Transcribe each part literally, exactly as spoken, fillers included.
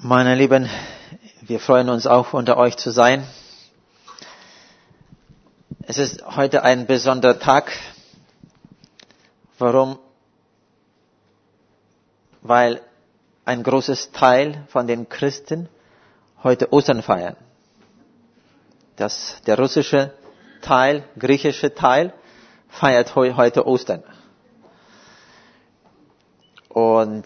Meine Lieben, wir freuen uns auch, unter euch zu sein. Es ist heute ein besonderer Tag. Warum? Weil ein großes Teil von den Christen heute Ostern feiern. Das, der russische Teil, griechische Teil, feiert heu, heute Ostern. Und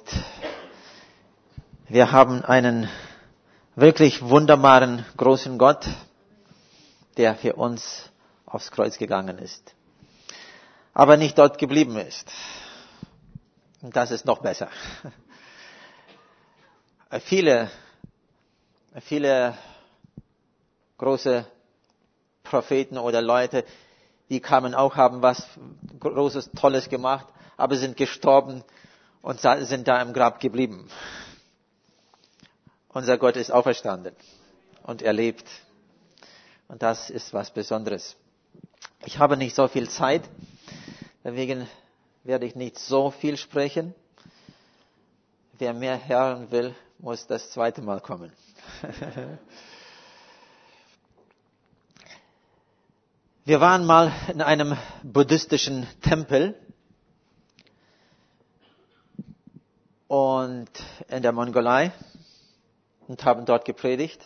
wir haben einen wirklich wunderbaren, großen Gott, der für uns aufs Kreuz gegangen ist. Aber nicht dort geblieben ist. Und das ist noch besser. Viele, viele große Propheten oder Leute, die kamen auch, haben was Großes, Tolles gemacht, aber sind gestorben und sind da im Grab geblieben. Unser Gott ist auferstanden und er lebt. Und das ist was Besonderes. Ich habe nicht so viel Zeit, deswegen werde ich nicht so viel sprechen. Wer mehr hören will, muss das zweite Mal kommen. Wir waren mal in einem buddhistischen Tempel und in der Mongolei und haben dort gepredigt.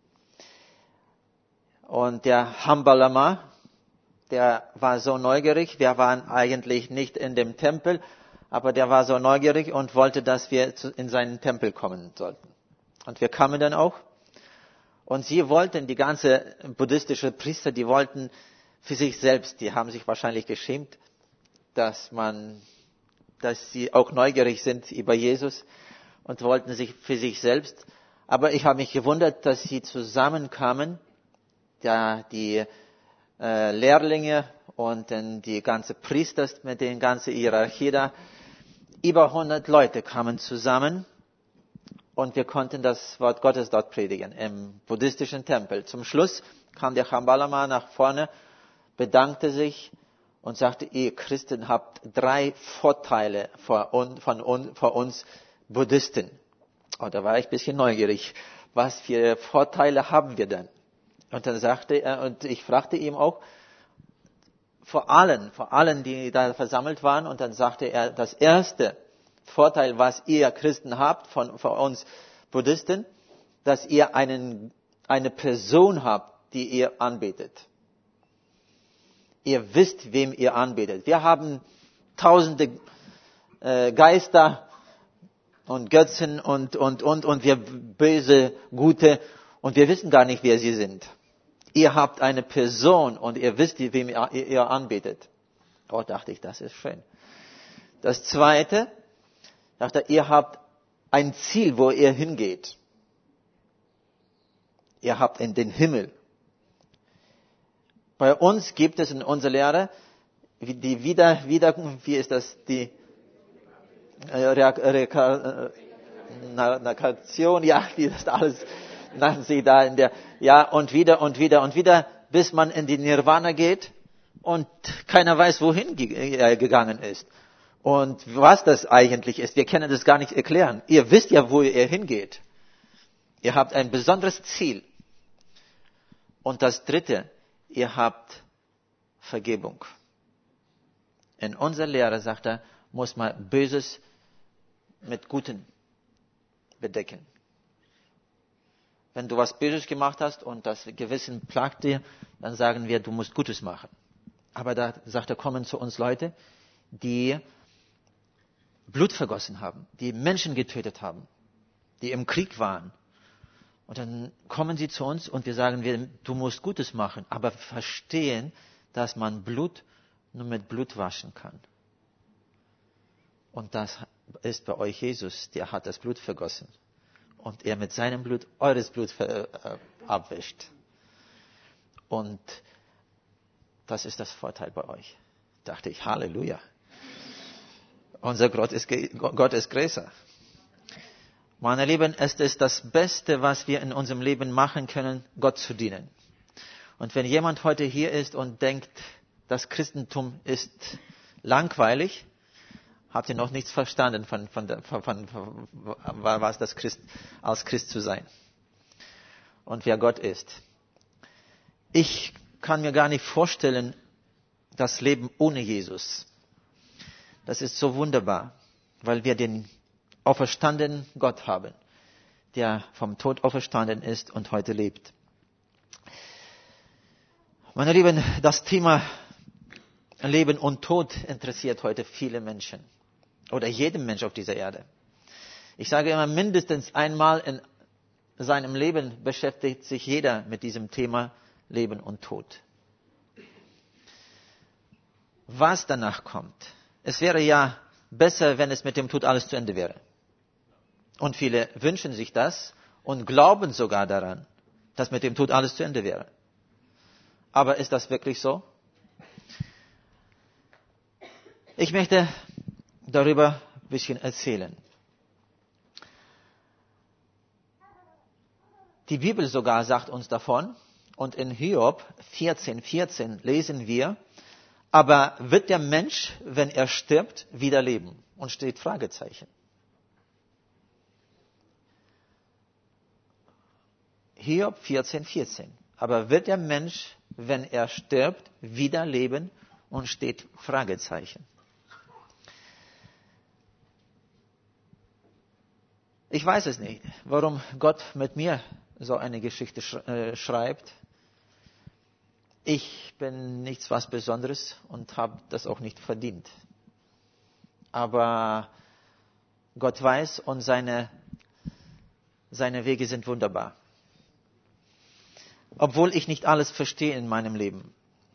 Und der Hamba Lama, der war so neugierig. Wir waren eigentlich nicht in dem Tempel, aber der war so neugierig und wollte, dass wir in seinen Tempel kommen sollten. Und wir kamen dann auch. Und sie wollten, die ganze buddhistische Priester, die wollten für sich selbst, die haben sich wahrscheinlich geschämt, dass man, dass sie auch neugierig sind über Jesus und wollten sich für sich selbst. Aber ich habe mich gewundert, dass sie zusammenkamen, ja, die äh, Lehrlinge und dann die ganze Priester mit den ganzen Hierarchie da. Über hundert Leute kamen zusammen und wir konnten das Wort Gottes dort predigen, im buddhistischen Tempel. Zum Schluss kam der Hamba Lama nach vorne, bedankte sich und sagte, ihr Christen habt drei Vorteile vor, un, von un, vor uns Buddhisten. Und da war ich ein bisschen neugierig. Was für Vorteile haben wir denn? Und dann sagte er, und ich fragte ihm auch, vor allen, vor allen, die da versammelt waren, und dann sagte er, das erste Vorteil, was ihr Christen habt von, von uns Buddhisten, dass ihr einen, eine Person habt, die ihr anbetet. Ihr wisst, wem ihr anbetet. Wir haben tausende äh, Geister und Götzen und, und, und, und wir böse, gute, und wir wissen gar nicht, wer sie sind. Ihr habt eine Person und ihr wisst, wem ihr, ihr anbetet. Oh, dachte ich, das ist schön. Das zweite, dachte ich, ihr habt ein Ziel, wo ihr hingeht. Ihr habt in den Himmel. Bei uns gibt es in unserer Lehre die wieder, wieder, wie ist das, die Reinkarnation, ja, wie das alles nannten sie da in der, ja, und wieder und wieder und wieder, bis man in die Nirvana geht und keiner weiß, wohin gegangen ist. Und was das eigentlich ist, wir können das gar nicht erklären. Ihr wisst ja, wo ihr hingeht. Ihr habt ein besonderes Ziel. Und das dritte, ihr habt Vergebung. In unserer Lehre, sagt er, muss man Böses mit Guten bedecken. Wenn du was Böses gemacht hast und das Gewissen plagt dir, dann sagen wir, du musst Gutes machen. Aber da sagt er, kommen zu uns Leute, die Blut vergossen haben, die Menschen getötet haben, die im Krieg waren. Und dann kommen sie zu uns und wir sagen, wir, du musst Gutes machen, aber verstehen, dass man Blut nur mit Blut waschen kann. Und das ist bei euch Jesus, der hat das Blut vergossen. Und er mit seinem Blut eures Blut ver, äh, abwischt. Und das ist das Vorteil bei euch. Dachte ich, Halleluja. Unser Gott ist, Gott ist größer. Meine Lieben, es ist das Beste, was wir in unserem Leben machen können, Gott zu dienen. Und wenn jemand heute hier ist und denkt, das Christentum ist langweilig, habt ihr noch nichts verstanden von, von, der, von, von, von was das Christ, als Christ zu sein und wer Gott ist. Ich kann mir gar nicht vorstellen, das Leben ohne Jesus. Das ist so wunderbar, weil wir den auferstandenen Gott haben, der vom Tod auferstanden ist und heute lebt. Meine Lieben, das Thema Leben und Tod interessiert heute viele Menschen oder jeden Mensch auf dieser Erde. Ich sage immer, mindestens einmal in seinem Leben beschäftigt sich jeder mit diesem Thema Leben und Tod. Was danach kommt. Es wäre ja besser, wenn es mit dem Tod alles zu Ende wäre. Und viele wünschen sich das und glauben sogar daran, dass mit dem Tod alles zu Ende wäre. Aber ist das wirklich so? Ich möchte darüber ein bisschen erzählen. Die Bibel sogar sagt uns davon, und in Hiob vierzehn vierzehn lesen wir, aber wird der Mensch, wenn er stirbt, wieder leben? Und steht Fragezeichen. Hiob vierzehn vierzehn. Aber wird der Mensch, wenn er stirbt, wieder leben? Und steht Fragezeichen. Ich weiß es nicht, warum Gott mit mir so eine Geschichte schreibt. Ich bin nichts was Besonderes und habe das auch nicht verdient. Aber Gott weiß und seine, seine Wege sind wunderbar. Obwohl ich nicht alles verstehe in meinem Leben.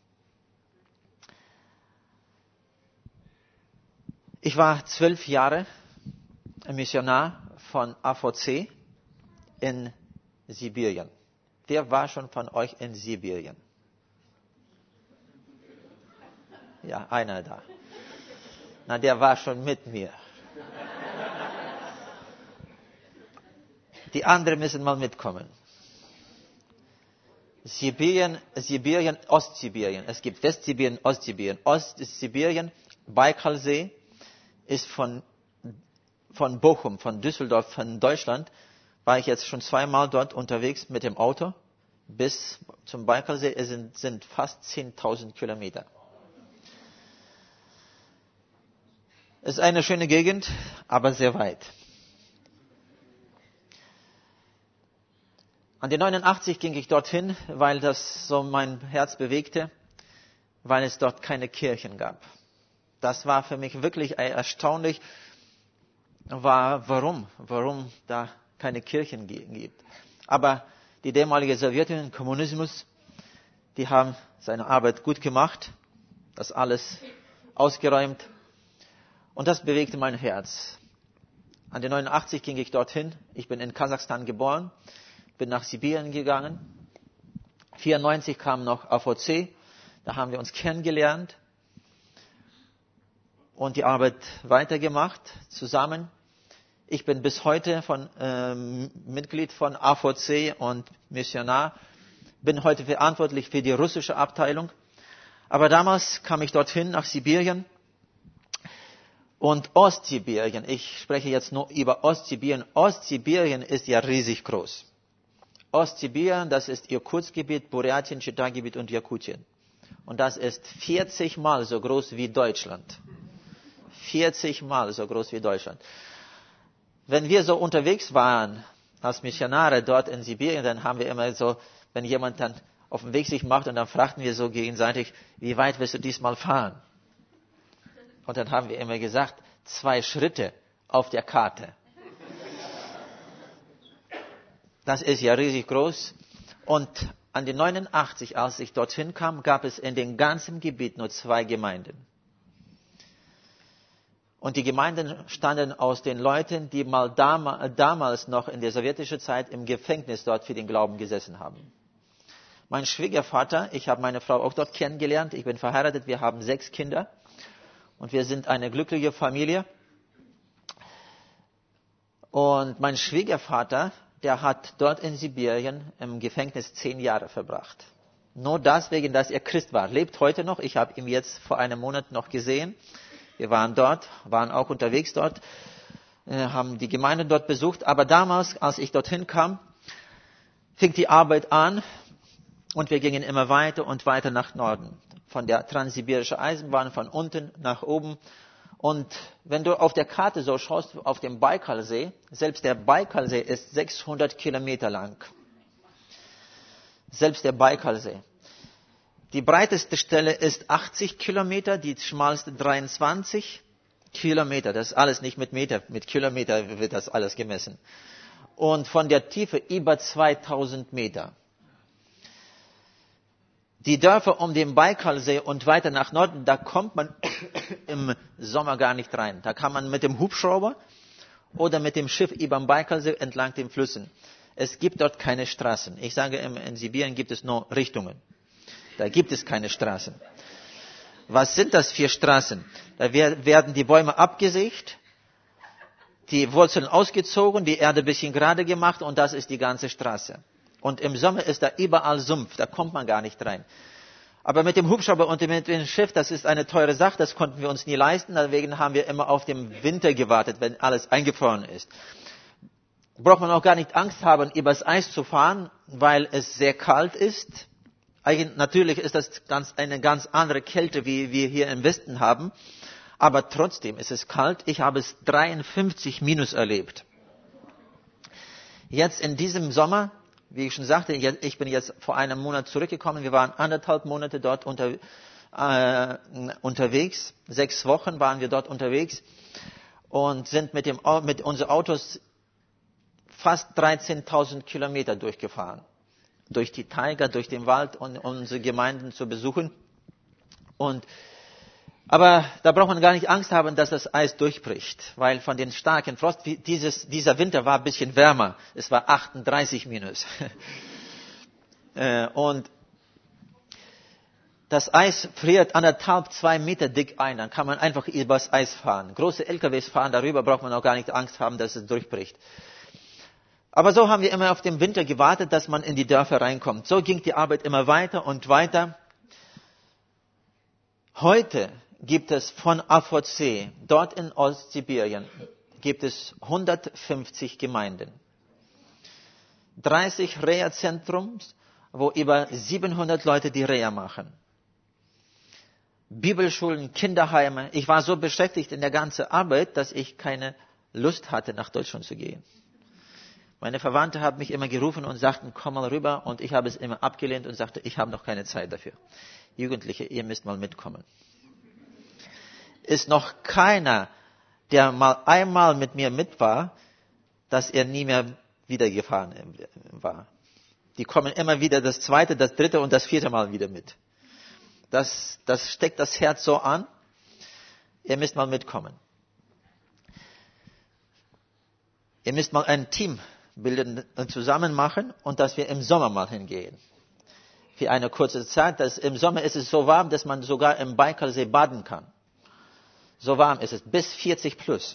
Ich war zwölf Jahre Missionar von A V C in Sibirien. Wer war schon von euch in Sibirien? Ja, einer da. Na, der war schon mit mir. Die anderen müssen mal mitkommen. Sibirien, Sibirien, Ostsibirien. Es gibt Westsibirien, Ostsibirien. Ostsibirien, Baikalsee, ist von, von Bochum, von Düsseldorf, von Deutschland, war ich jetzt schon zweimal dort unterwegs mit dem Auto bis zum Baikalsee. Es sind, sind fast zehntausend Kilometer. Es ist eine schöne Gegend, aber sehr weit. An die neunundachtzig ging ich dorthin, weil das so mein Herz bewegte, weil es dort keine Kirchen gab. Das war für mich wirklich erstaunlich, war, warum, warum da keine Kirchen gibt. Aber die damalige Sowjetunion, Kommunismus, die haben seine Arbeit gut gemacht, das alles ausgeräumt. Und das bewegte mein Herz. An die neunundachtzig ging ich dorthin. Ich bin in Kasachstan geboren, bin nach Sibirien gegangen. vierundneunzig kam noch A V C, da haben wir uns kennengelernt und die Arbeit weitergemacht zusammen. Ich bin bis heute von, ähm, Mitglied von A V C und Missionar, bin heute verantwortlich für die russische Abteilung. Aber damals kam ich dorthin nach Sibirien. Und Ostsibirien, ich spreche jetzt nur über Ostsibirien. Ostsibirien ist ja riesig groß. Ostsibirien, das ist Irkutsk-Gebiet, Burятien, Chita-Gebiet und Jakutien. Und das ist vierzig Mal so groß wie Deutschland. vierzig Mal so groß wie Deutschland. Wenn wir so unterwegs waren als Missionare dort in Sibirien, dann haben wir immer so, wenn jemand dann auf dem Weg sich macht und dann fragten wir so gegenseitig, wie weit wirst du diesmal fahren? Und dann haben wir immer gesagt, zwei Schritte auf der Karte. Das ist ja riesig groß. Und an die neunundachtzig, als ich dorthin kam, gab es in dem ganzen Gebiet nur zwei Gemeinden. Und die Gemeinden standen aus den Leuten, die mal dam- damals noch in der sowjetischen Zeit im Gefängnis dort für den Glauben gesessen haben. Mein Schwiegervater, ich habe meine Frau auch dort kennengelernt, ich bin verheiratet, wir haben sechs Kinder. Und wir sind eine glückliche Familie. Und mein Schwiegervater, der hat dort in Sibirien im Gefängnis zehn Jahre verbracht. Nur deswegen, dass er Christ war. Lebt heute noch. Ich habe ihn jetzt vor einem Monat noch gesehen. Wir waren dort, waren auch unterwegs dort, haben die Gemeinde dort besucht. Aber damals, als ich dorthin kam, fing die Arbeit an und wir gingen immer weiter und weiter nach Norden. Von der transsibirischen Eisenbahn von unten nach oben. Und wenn du auf der Karte so schaust, auf dem Baikalsee, selbst der Baikalsee ist sechshundert Kilometer lang. Selbst der Baikalsee. Die breiteste Stelle ist achtzig Kilometer, die schmalste dreiundzwanzig Kilometer. Das ist alles nicht mit Meter, mit Kilometer wird das alles gemessen. Und von der Tiefe über zweitausend Meter. Die Dörfer um den Baikalsee und weiter nach Norden, da kommt man im Sommer gar nicht rein. Da kann man mit dem Hubschrauber oder mit dem Schiff über den Baikalsee entlang den Flüssen. Es gibt dort keine Straßen. Ich sage immer, in Sibirien gibt es nur Richtungen. Da gibt es keine Straßen. Was sind das für Straßen? Da werden die Bäume abgesägt, die Wurzeln ausgezogen, die Erde ein bisschen gerade gemacht und das ist die ganze Straße. Und im Sommer ist da überall Sumpf, da kommt man gar nicht rein. Aber mit dem Hubschrauber und mit dem Schiff, das ist eine teure Sache, das konnten wir uns nie leisten. Deswegen haben wir immer auf den Winter gewartet, wenn alles eingefroren ist. Braucht man auch gar nicht Angst haben, übers Eis zu fahren, weil es sehr kalt ist. Eigentlich, natürlich ist das ganz, eine ganz andere Kälte, wie wir hier im Westen haben. Aber trotzdem ist es kalt. Ich habe es dreiundfünfzig Minus erlebt. Jetzt in diesem Sommer, wie ich schon sagte, ich bin jetzt vor einem Monat zurückgekommen. Wir waren anderthalb Monate dort unter, äh, unterwegs. Sechs Wochen waren wir dort unterwegs und sind mit, dem, mit unseren Autos fast dreizehntausend Kilometer durchgefahren. Durch die Taiga, durch den Wald und unsere Gemeinden zu besuchen. Und, aber da braucht man gar nicht Angst haben, dass das Eis durchbricht, weil von den starken Frost, dieses, dieser Winter war ein bisschen wärmer. Es war achtunddreißig Minus. Und das Eis friert anderthalb, zwei Meter dick ein. Dann kann man einfach übers Eis fahren. Große L K Ws fahren darüber, braucht man auch gar nicht Angst haben, dass es durchbricht. Aber so haben wir immer auf den Winter gewartet, dass man in die Dörfer reinkommt. So ging die Arbeit immer weiter und weiter. Heute gibt es von A V C, dort in Ostsibirien, gibt es hundertfünfzig Gemeinden. dreißig Reha-Zentrums, wo über siebenhundert Leute die Reha machen. Bibelschulen, Kinderheime. Ich war so beschäftigt in der ganzen Arbeit, dass ich keine Lust hatte, nach Deutschland zu gehen. Meine Verwandte haben mich immer gerufen und sagten, komm mal rüber. Und ich habe es immer abgelehnt und sagte, ich habe noch keine Zeit dafür. Jugendliche, ihr müsst mal mitkommen. Ist noch keiner, der mal einmal mit mir mit war, dass er nie mehr wieder gefahren war. Die kommen immer wieder das zweite, das dritte und das vierte Mal wieder mit. Das, das steckt das Herz so an. Ihr müsst mal mitkommen. Ihr müsst mal ein Team bilden und zusammen machen und dass wir im Sommer mal hingehen. Für eine kurze Zeit. Das, im Sommer ist es so warm, dass man sogar im Baikalsee baden kann. So warm ist es, bis vierzig plus.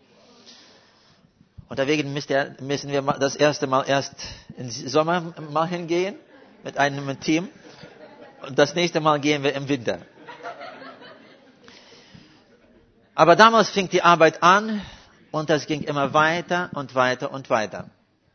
Und deswegen müssen wir das erste Mal erst im Sommer mal hingehen mit einem Team und das nächste Mal gehen wir im Winter. Aber damals fing die Arbeit an und das ging immer weiter und weiter und weiter.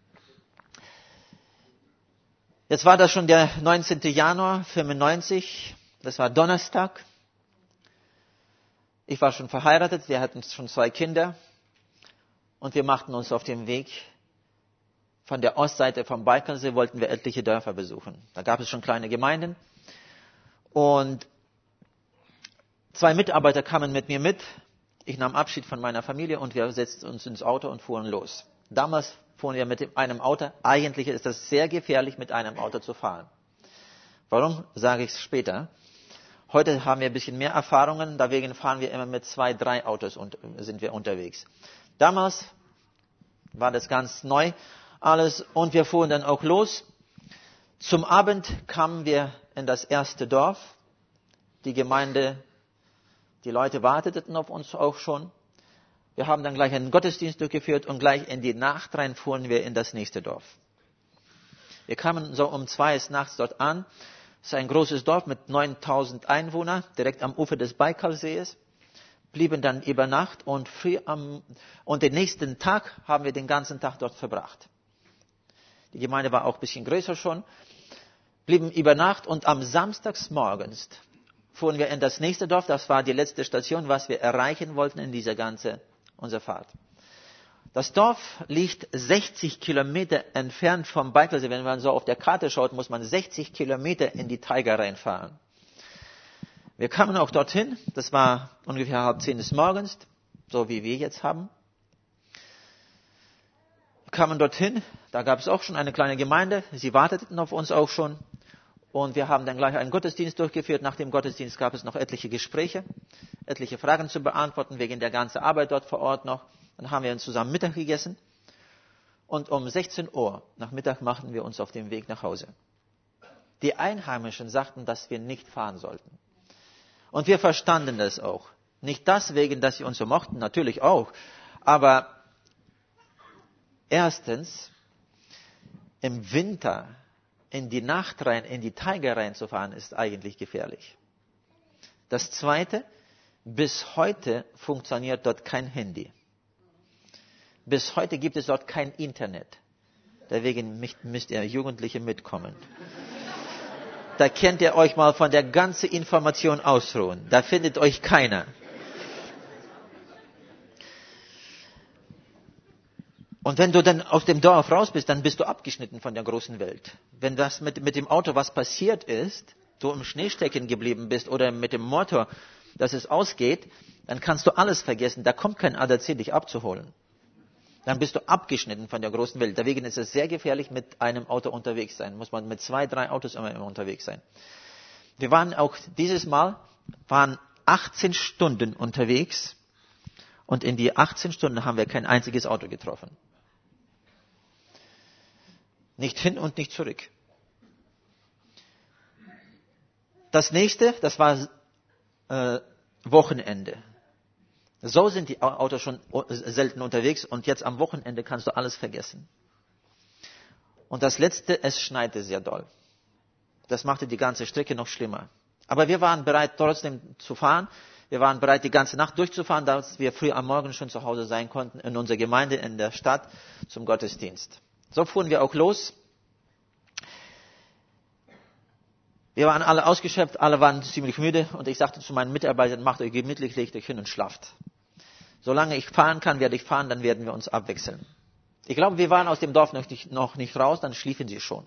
Jetzt war das schon der neunzehnten Januar fünfundneunzig, das war Donnerstag. Ich war schon verheiratet, wir hatten schon zwei Kinder und wir machten uns auf den Weg. Von der Ostseite vom Baikalsee wollten wir etliche Dörfer besuchen. Da gab es schon kleine Gemeinden und zwei Mitarbeiter kamen mit mir mit. Ich nahm Abschied von meiner Familie und wir setzten uns ins Auto und fuhren los. Damals fuhren wir mit einem Auto. Eigentlich ist das sehr gefährlich, mit einem Auto zu fahren. Warum, sage ich später. Heute haben wir ein bisschen mehr Erfahrungen, deswegen fahren wir immer mit zwei, drei Autos und sind wir unterwegs. Damals war das ganz neu alles und wir fuhren dann auch los. Zum Abend kamen wir in das erste Dorf. Die Gemeinde, die Leute warteten auf uns auch schon. Wir haben dann gleich einen Gottesdienst durchgeführt und gleich in die Nacht rein fuhren wir in das nächste Dorf. Wir kamen so um zwei Uhr nachts dort an. Es ist ein großes Dorf mit neuntausend Einwohnern, direkt am Ufer des Baikalsees. blieben dann über Nacht und früh am, und den nächsten Tag haben wir den ganzen Tag dort verbracht. Die Gemeinde war auch ein bisschen größer schon, blieben über Nacht und am Samstagsmorgens fuhren wir in das nächste Dorf. Das war die letzte Station, was wir erreichen wollten in dieser ganzen, unserer Fahrt. Das Dorf liegt sechzig Kilometer entfernt vom Baikalsee. Wenn man so auf der Karte schaut, muss man sechzig Kilometer in die Taiga reinfahren. Wir kamen auch dorthin. Das war ungefähr halb zehn des Morgens, so wie wir jetzt haben. Wir kamen dorthin. Da gab es auch schon eine kleine Gemeinde. Sie warteten auf uns auch schon. Und wir haben dann gleich einen Gottesdienst durchgeführt. Nach dem Gottesdienst gab es noch etliche Gespräche, etliche Fragen zu beantworten, wegen der ganzen Arbeit dort vor Ort noch. Dann haben wir zusammen Mittag gegessen. Und um sechzehn Uhr nach Mittag machten wir uns auf den Weg nach Hause. Die Einheimischen sagten, dass wir nicht fahren sollten. Und wir verstanden das auch. Nicht deswegen, dass sie uns so mochten, natürlich auch. Aber erstens, im Winter in die Nacht rein, in die Taiga reinzufahren, ist eigentlich gefährlich. Das Zweite, bis heute funktioniert dort kein Handy. Bis heute gibt es dort kein Internet. Deswegen müsst ihr Jugendliche mitkommen. Da könnt ihr euch mal von der ganzen Information ausruhen. Da findet euch keiner. Und wenn du dann aus dem Dorf raus bist, dann bist du abgeschnitten von der großen Welt. Wenn das mit, mit dem Auto was passiert ist, du im Schnee stecken geblieben bist oder mit dem Motor, dass es ausgeht, dann kannst du alles vergessen. Da kommt kein A D A C, dich abzuholen. Dann bist du abgeschnitten von der großen Welt. Deswegen ist es sehr gefährlich, mit einem Auto unterwegs sein. Muss man mit zwei, drei Autos immer, immer unterwegs sein. Wir waren auch dieses Mal, waren achtzehn Stunden unterwegs und in die achtzehn Stunden haben wir kein einziges Auto getroffen. Nicht hin und nicht zurück. Das nächste, das war äh, Wochenende. So sind die Autos schon selten unterwegs und jetzt am Wochenende kannst du alles vergessen. Und das Letzte, es schneite sehr doll. Das machte die ganze Strecke noch schlimmer. Aber wir waren bereit, trotzdem zu fahren. Wir waren bereit, die ganze Nacht durchzufahren, dass wir früh am Morgen schon zu Hause sein konnten, in unserer Gemeinde, in der Stadt, zum Gottesdienst. So fuhren wir auch los. Wir waren alle ausgeschöpft, alle waren ziemlich müde und ich sagte zu meinen Mitarbeitern, macht euch gemütlich, legt euch hin und schlaft. Solange ich fahren kann, werde ich fahren, dann werden wir uns abwechseln. Ich glaube, wir waren aus dem Dorf noch nicht, noch nicht raus, dann schliefen sie schon.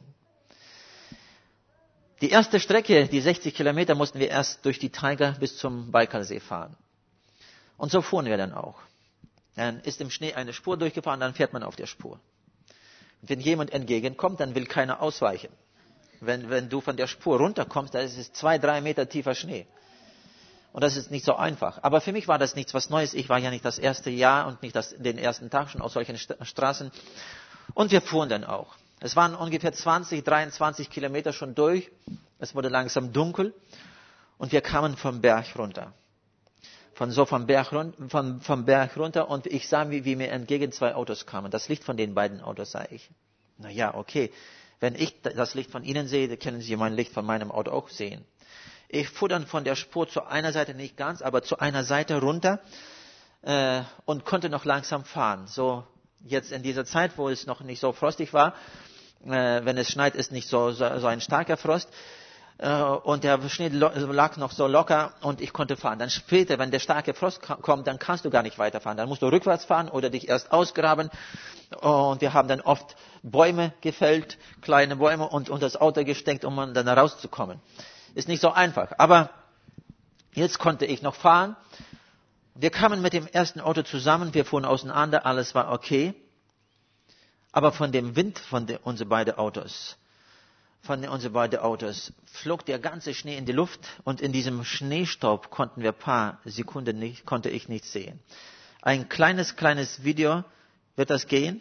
Die erste Strecke, die sechzig Kilometer, mussten wir erst durch die Taiga bis zum Baikalsee fahren. Und so fuhren wir dann auch. Dann ist im Schnee eine Spur durchgefahren, dann fährt man auf der Spur. Und wenn jemand entgegenkommt, dann will keiner ausweichen. Wenn, wenn du von der Spur runterkommst, da ist es zwei, drei Meter tiefer Schnee. Und das ist nicht so einfach. Aber für mich war das nichts was Neues. Ich war ja nicht das erste Jahr und nicht das, den ersten Tag schon auf solchen Straßen. Und wir fuhren dann auch. Es waren ungefähr zwanzig, dreiundzwanzig Kilometer schon durch. Es wurde langsam dunkel. Und wir kamen vom Berg runter. Von so vom Berg, vom, vom Berg runter. Und ich sah, wie, wie mir entgegen zwei Autos kamen. Das Licht von den beiden Autos sah ich. Na ja, okay. Wenn ich das Licht von Ihnen sehe, dann können Sie mein Licht von meinem Auto auch sehen. Ich fuhr dann von der Spur zu einer Seite, nicht ganz, aber zu einer Seite runter äh, und konnte noch langsam fahren. So jetzt in dieser Zeit, wo es noch nicht so frostig war, äh, wenn es schneit, ist nicht so, so, so ein starker Frost. Äh, und der Schnee lag noch so locker und ich konnte fahren. Dann später, wenn der starke Frost kommt, dann kannst du gar nicht weiterfahren. Dann musst du rückwärts fahren oder dich erst ausgraben. Und wir haben dann oft Bäume gefällt, kleine Bäume und unter das Auto gesteckt, um dann rauszukommen. Ist nicht so einfach. Aber jetzt konnte ich noch fahren. Wir kamen mit dem ersten Auto zusammen, wir fuhren auseinander, alles war okay. Aber von dem Wind von den, unsere beiden Autos, von den, unsere beiden Autos, flog der ganze Schnee in die Luft und in diesem Schneestaub konnten wir ein paar Sekunden nicht, konnte ich nicht sehen. Ein kleines, kleines Video, wird das gehen?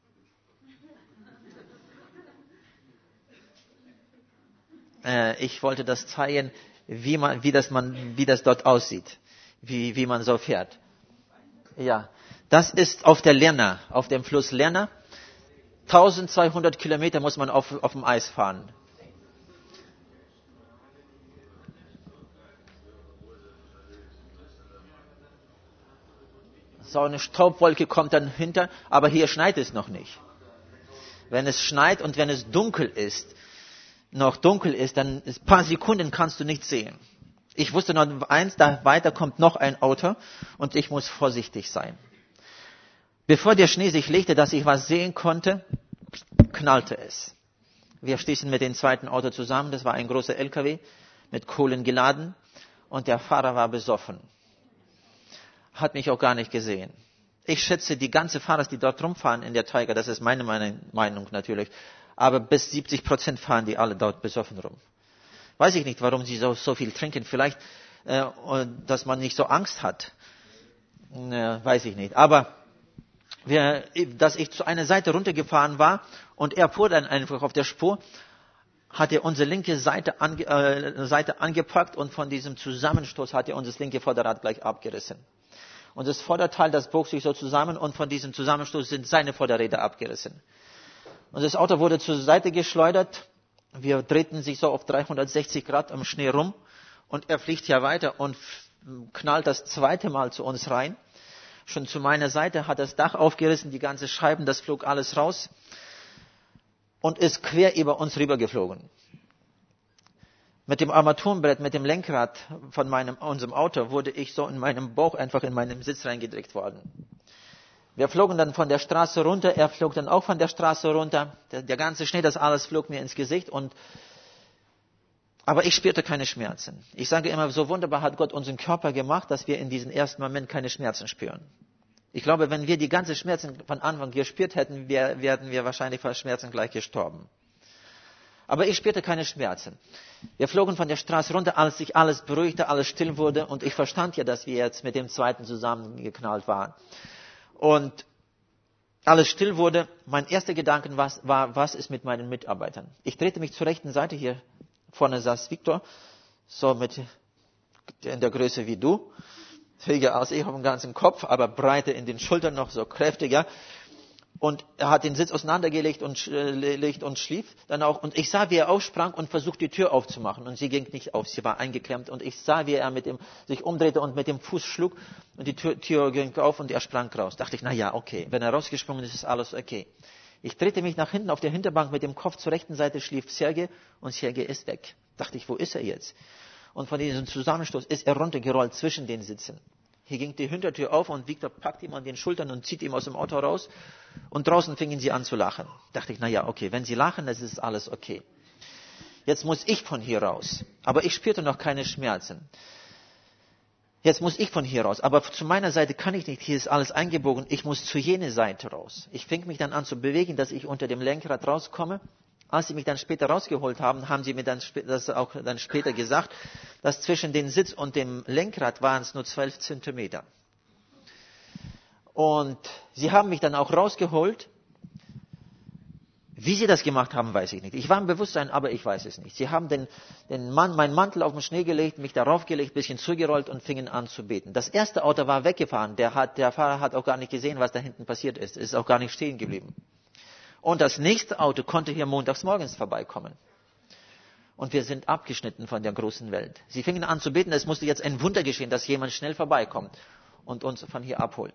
Äh, ich wollte das zeigen, wie man, wie das man, wie das dort aussieht, wie, wie man so fährt. Ja, das ist auf der Lerna, auf dem Fluss Lerna. eintausendzweihundert Kilometer muss man auf, auf dem Eis fahren. So eine Staubwolke kommt dann hinter, aber hier schneit es noch nicht. Wenn es schneit und wenn es dunkel ist, noch dunkel ist, dann ein paar Sekunden kannst du nichts sehen. Ich wusste noch eins, da weiter kommt noch ein Auto und ich muss vorsichtig sein. Bevor der Schnee sich legte, dass ich was sehen konnte, knallte es. Wir stießen mit dem zweiten Auto zusammen, das war ein großer L K W mit Kohlen geladen und der Fahrer war besoffen. Hat mich auch gar nicht gesehen. Ich schätze, die ganze Fahrer, die dort rumfahren in der Tiger, das ist meine Meinung natürlich, aber bis siebzig Prozent fahren die alle dort besoffen rum. Weiß ich nicht, warum sie so, so viel trinken. Vielleicht, äh, dass man nicht so Angst hat. Äh, weiß ich nicht. Aber wir, dass ich zu einer Seite runtergefahren war und er fuhr dann einfach auf der Spur, hat er unsere linke Seite, ange, äh, Seite angepackt und von diesem Zusammenstoß hat er uns das linke Vorderrad gleich abgerissen. Und das Vorderteil, das bog sich so zusammen und von diesem Zusammenstoß sind seine Vorderräder abgerissen. Und das Auto wurde zur Seite geschleudert. Wir drehten sich so auf dreihundertsechzig Grad im Schnee rum und er fliegt ja weiter und knallt das zweite Mal zu uns rein. Schon zu meiner Seite hat das Dach aufgerissen, die ganze Scheiben, das flog alles raus und ist quer über uns rübergeflogen. Mit dem Armaturenbrett, mit dem Lenkrad von meinem, unserem Auto wurde ich so in meinem Bauch einfach in meinen Sitz reingedrückt worden. Wir flogen dann von der Straße runter, er flog dann auch von der Straße runter. Der, der ganze Schnee, das alles flog mir ins Gesicht. Und, aber ich spürte keine Schmerzen. Ich sage immer, so wunderbar hat Gott unseren Körper gemacht, dass wir in diesem ersten Moment keine Schmerzen spüren. Ich glaube, wenn wir die ganzen Schmerzen von Anfang gespürt hätten, wär, wären wir wahrscheinlich vor Schmerzen gleich gestorben. Aber ich spürte keine Schmerzen. Wir flogen von der Straße runter, als sich alles beruhigte, alles still wurde. Und ich verstand ja, dass wir jetzt mit dem zweiten zusammengeknallt waren. Und alles still wurde. Mein erster Gedanke war, war, was ist mit meinen Mitarbeitern? Ich drehte mich zur rechten Seite, hier vorne saß Victor, so mit in der Größe wie du, höher als ich auf dem ganzen Kopf, aber breiter in den Schultern noch, so kräftiger. Und er hat den Sitz auseinandergelegt und, äh, legt und schlief dann auch. Und ich sah, wie er aufsprang und versuchte, die Tür aufzumachen. Und sie ging nicht auf, sie war eingeklemmt. Und ich sah, wie er mit dem, sich umdrehte und mit dem Fuß schlug. Und die Tür, Tür ging auf und er sprang raus. Dachte ich, na ja, okay. Wenn er rausgesprungen ist, ist alles okay. Ich drehte mich nach hinten auf der Hinterbank mit dem Kopf zur rechten Seite, schlief Sergej und Sergej ist weg. Dachte ich, wo ist er jetzt? Und von diesem Zusammenstoß ist er runtergerollt zwischen den Sitzen. Hier ging die Hintertür auf und Victor packt ihm an den Schultern und zieht ihn aus dem Auto raus. Und draußen fingen sie an zu lachen. Dachte ich, na ja, okay, wenn sie lachen, dann ist alles okay. Jetzt muss ich von hier raus. Aber ich spürte noch keine Schmerzen. Jetzt muss ich von hier raus. Aber zu meiner Seite kann ich nicht. Hier ist alles eingebogen. Ich muss zu jener Seite raus. Ich fing mich dann an zu bewegen, dass ich unter dem Lenkrad rauskomme. Als sie mich dann später rausgeholt haben, haben sie mir dann das auch dann später gesagt, dass zwischen dem Sitz und dem Lenkrad waren es nur zwölf Zentimeter. Und sie haben mich dann auch rausgeholt. Wie sie das gemacht haben, weiß ich nicht. Ich war im Bewusstsein, aber ich weiß es nicht. Sie haben den, den Mann, meinen Mantel auf den Schnee gelegt, mich darauf gelegt, ein bisschen zugerollt und fingen an zu beten. Das erste Auto war weggefahren. Der, hat, der Fahrer hat auch gar nicht gesehen, was da hinten passiert ist. Ist auch gar nicht stehen geblieben. Und das nächste Auto konnte hier montags morgens vorbeikommen. Und wir sind abgeschnitten von der großen Welt. Sie fingen an zu beten, es musste jetzt ein Wunder geschehen, dass jemand schnell vorbeikommt und uns von hier abholt.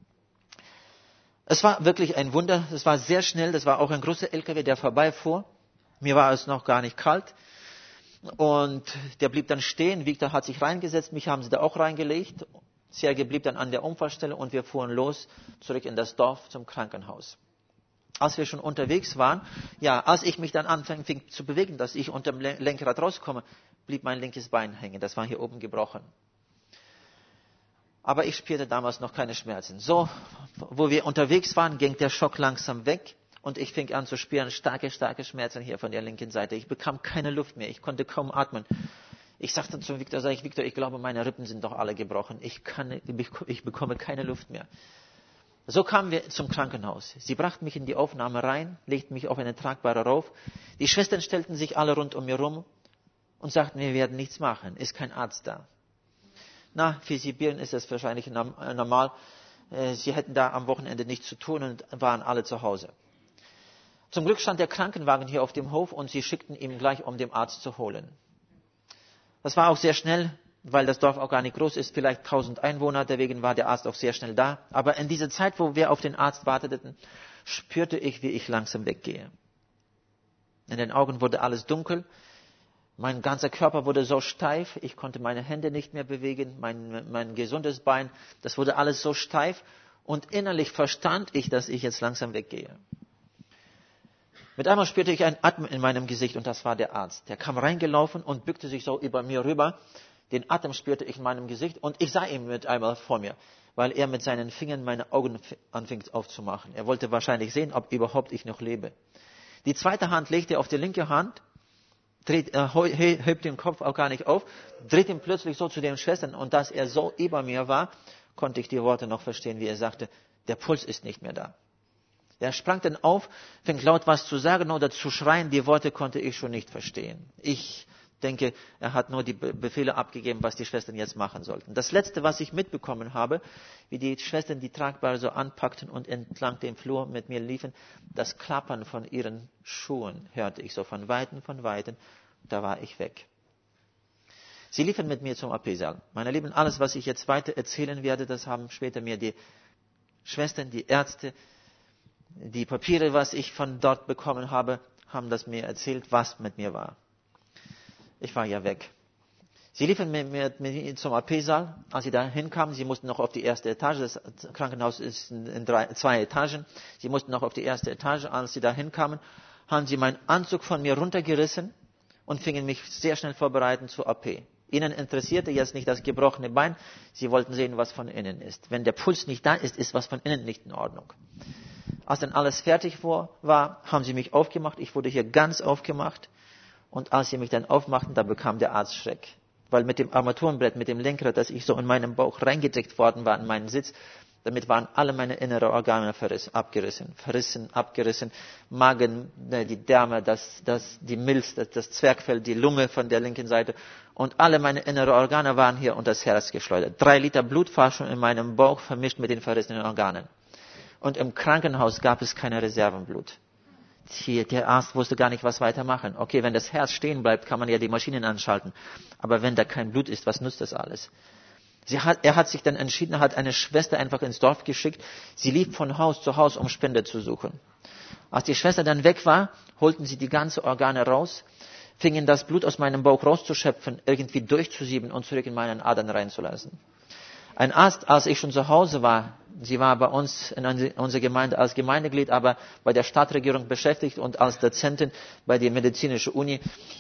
Es war wirklich ein Wunder, es war sehr schnell, das war auch ein großer L K W, der vorbeifuhr. Mir war es noch gar nicht kalt. Und der blieb dann stehen, Victor hat sich reingesetzt, mich haben sie da auch reingelegt. Sergej blieb dann an der Unfallstelle und wir fuhren los, zurück in das Dorf zum Krankenhaus. Als wir schon unterwegs waren, ja, als ich mich dann anfing zu bewegen, dass ich unter dem Lenkrad rauskomme, blieb mein linkes Bein hängen. Das war hier oben gebrochen. Aber ich spürte damals noch keine Schmerzen. So, wo wir unterwegs waren, ging der Schock langsam weg und ich fing an zu spüren starke, starke Schmerzen hier von der linken Seite. Ich bekam keine Luft mehr. Ich konnte kaum atmen. Ich sagte zu Victor, sag ich, Victor, ich glaube, meine Rippen sind doch alle gebrochen. Ich kann, ich, ich bekomme keine Luft mehr. So kamen wir zum Krankenhaus. Sie brachten mich in die Aufnahme rein, legten mich auf eine tragbare rauf. Die Schwestern stellten sich alle rund um mir rum und sagten, wir werden nichts machen, ist kein Arzt da. Na, für Sibirien ist das wahrscheinlich normal. Sie hätten da am Wochenende nichts zu tun und waren alle zu Hause. Zum Glück stand der Krankenwagen hier auf dem Hof und sie schickten ihn gleich, um den Arzt zu holen. Das war auch sehr schnell. weil das Dorf auch gar nicht groß ist, vielleicht tausend Einwohner, deswegen war der Arzt auch sehr schnell da. Aber in dieser Zeit, wo wir auf den Arzt warteten, spürte ich, wie ich langsam weggehe. In den Augen wurde alles dunkel, mein ganzer Körper wurde so steif, ich konnte meine Hände nicht mehr bewegen, mein, mein gesundes Bein, das wurde alles so steif und innerlich verstand ich, dass ich jetzt langsam weggehe. Mit einmal spürte ich einen Atem in meinem Gesicht und das war der Arzt. Der kam reingelaufen und bückte sich so über mir rüber. Den Atem spürte ich in meinem Gesicht und ich sah ihn mit einmal vor mir, weil er mit seinen Fingern meine Augen anfing aufzumachen. Er wollte wahrscheinlich sehen, ob überhaupt ich noch lebe. Die zweite Hand legte er auf die linke Hand, dreht, äh, hebt den Kopf auch gar nicht auf, dreht ihn plötzlich so zu den Schwestern und dass er so über mir war, konnte ich die Worte noch verstehen, wie er sagte, der Puls ist nicht mehr da. Er sprang dann auf, fing laut was zu sagen oder zu schreien. Die Worte konnte ich schon nicht verstehen. Ich denke, er hat nur die Befehle abgegeben, was die Schwestern jetzt machen sollten. Das Letzte, was ich mitbekommen habe, wie die Schwestern die Tragbare so anpackten und entlang dem Flur mit mir liefen, das Klappern von ihren Schuhen hörte ich so von Weitem, von Weitem. Da war ich weg. Sie liefen mit mir zum A P-Saal. Meine Lieben, alles, was ich jetzt weiter erzählen werde, das haben später mir die Schwestern, die Ärzte, die Papiere, was ich von dort bekommen habe, haben das mir erzählt, was mit mir war. Ich war ja weg. Sie liefen mit mir, mit mir zum A P-Saal. Als sie da hinkamen, sie mussten noch auf die erste Etage. Das Krankenhaus ist in drei, zwei Etagen. Sie mussten noch auf die erste Etage. Als sie da hinkamen, haben sie meinen Anzug von mir runtergerissen und fingen mich sehr schnell vorbereiten zur A P. Ihnen interessierte jetzt nicht das gebrochene Bein. Sie wollten sehen, was von innen ist. Wenn der Puls nicht da ist, ist was von innen nicht in Ordnung. Als dann alles fertig war, haben sie mich aufgemacht. Ich wurde hier ganz aufgemacht. Und als sie mich dann aufmachten, da bekam der Arzt Schreck. Weil mit dem Armaturenbrett, mit dem Lenkrad, das ich so in meinem Bauch reingedrückt worden war in meinen Sitz, damit waren alle meine inneren Organe verrissen, abgerissen, verrissen, abgerissen. Magen, die Därme, das, das, die Milz, das, das Zwerchfell, die Lunge von der linken Seite. Und alle meine inneren Organe waren hier unter das Herz geschleudert. Drei Liter Blut war schon in meinem Bauch vermischt mit den verrissenen Organen. Und im Krankenhaus gab es keine Reservenblut. Hier, der Arzt wusste gar nicht, was weitermachen. Okay, wenn das Herz stehen bleibt, kann man ja die Maschinen anschalten. Aber wenn da kein Blut ist, was nutzt das alles? Sie hat, er hat sich dann entschieden, hat eine Schwester einfach ins Dorf geschickt. Sie lief von Haus zu Haus, um Spende zu suchen. Als die Schwester dann weg war, holten sie die ganzen Organe raus, fingen das Blut aus meinem Bauch rauszuschöpfen, irgendwie durchzusieben und zurück in meinen Adern reinzulassen. Ein Arzt, als ich schon zu Hause war, sie war bei uns in unserer Gemeinde als Gemeindeglied, aber bei der Stadtregierung beschäftigt und als Dozentin bei der medizinischen Uni,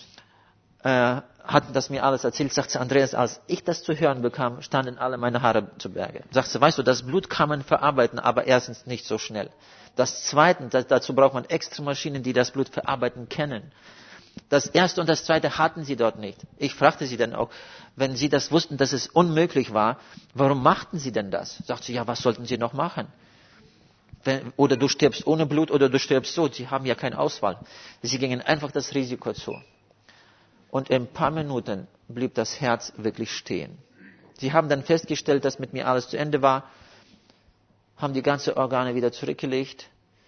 äh, hat das mir alles erzählt. Sagt sie, Andreas, als ich das zu hören bekam, standen alle meine Haare zu Berge. Sagt sie, weißt du, das Blut kann man verarbeiten, aber erstens nicht so schnell. Das Zweite, das, dazu braucht man extra Maschinen, die das Blut verarbeiten können. Das Erste und das Zweite hatten sie dort nicht. Ich fragte sie dann auch, wenn sie das wussten, dass es unmöglich war, warum machten sie denn das? Sagt sie, ja, was sollten sie noch machen? Wenn, oder du stirbst ohne Blut oder du stirbst so. Sie haben ja keine Auswahl. Sie gingen einfach das Risiko zu. Und in ein paar Minuten blieb das Herz wirklich stehen. Sie haben dann festgestellt, dass mit mir alles zu Ende war, haben die ganzen Organe wieder zurückgelegt,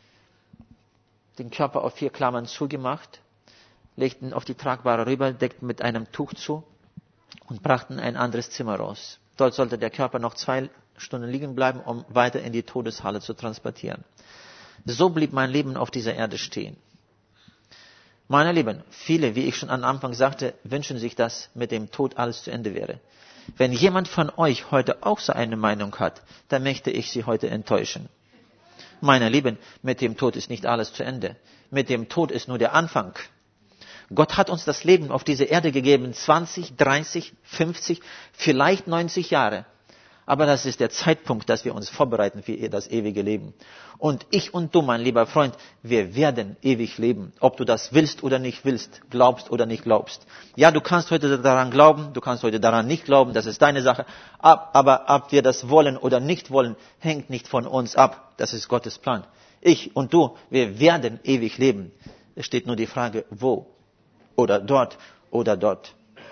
den Körper auf vier Klammern zugemacht, legten auf die Tragbare rüber, deckten mit einem Tuch zu und brachten ein anderes Zimmer raus. Dort sollte der Körper noch zwei Stunden liegen bleiben, um weiter in die Todeshalle zu transportieren. So blieb mein Leben auf dieser Erde stehen. Meine Lieben, viele, wie ich schon am Anfang sagte, wünschen sich, dass mit dem Tod alles zu Ende wäre. Wenn jemand von euch heute auch so eine Meinung hat, dann möchte ich Sie heute enttäuschen. Meine Lieben, mit dem Tod ist nicht alles zu Ende. Mit dem Tod ist nur der Anfang. Gott hat uns das Leben auf dieser Erde gegeben, zwanzig, dreißig, fünfzig, vielleicht neunzig Jahre. Aber das ist der Zeitpunkt, dass wir uns vorbereiten für das ewige Leben. Und ich und du, mein lieber Freund, wir werden ewig leben. Ob du das willst oder nicht willst, glaubst oder nicht glaubst. Ja, du kannst heute daran glauben, du kannst heute daran nicht glauben, das ist deine Sache. Aber ob wir das wollen oder nicht wollen, hängt nicht von uns ab. Das ist Gottes Plan. Ich und du, wir werden ewig leben. Es steht nur die Frage, wo? Oder dort oder dort.